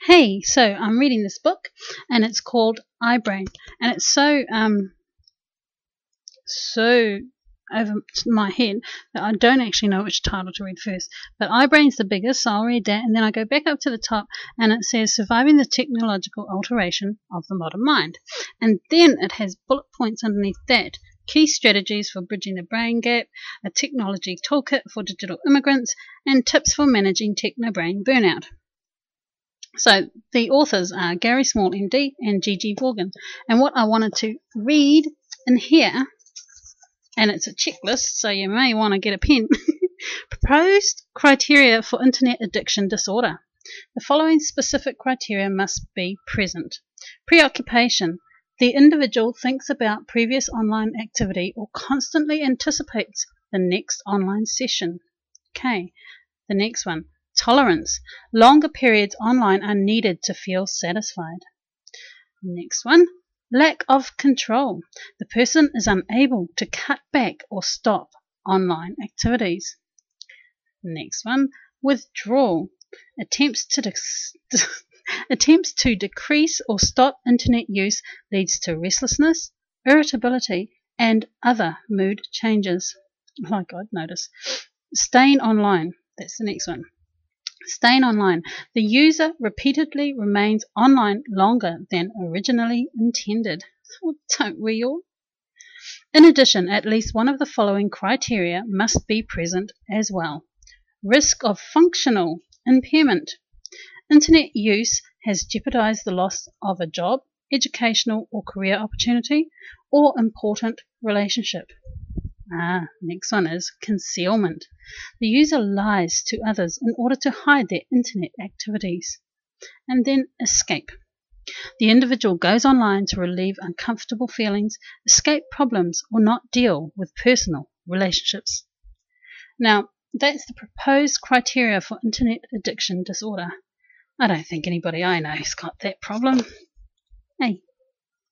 Hey, so I'm reading this book and it's called iBrain, and it's so over my head that I don't actually know which title to read first. But iBrain's the biggest, so I'll read that, and then I go back up to the top and it says Surviving the Technological Alteration of the Modern Mind. And then it has bullet points underneath that. Key strategies for bridging the brain gap, a technology toolkit for digital immigrants, and tips for managing techno-brain burnout. So the authors are Gary Small, MD, and Gigi Vaughan. And what I wanted to read in here, and it's a checklist, so you may want to get a pen. Proposed criteria for internet addiction disorder. The following specific criteria must be present. Preoccupation. The individual thinks about previous online activity or constantly anticipates the next online session. Okay, the next one. Tolerance. Longer periods online are needed to feel satisfied. Next one. Lack of control. The person is unable to cut back or stop online activities. Next one. Withdrawal. Attempts to decrease or stop internet use leads to restlessness, irritability, and other mood changes. Oh God, notice. Staying online. That's the next one. Staying online. The user repeatedly remains online longer than originally intended. Well, don't we all? In addition, at least one of the following criteria must be present as well. Risk of functional impairment. Internet use has jeopardized the loss of a job, educational or career opportunity, or important relationship. Next one is concealment. The user lies to others in order to hide their internet activities. And then escape. The individual goes online to relieve uncomfortable feelings, escape problems, or not deal with personal relationships. Now, that's the proposed criteria for internet addiction disorder. I don't think anybody I know has got that problem. Hey.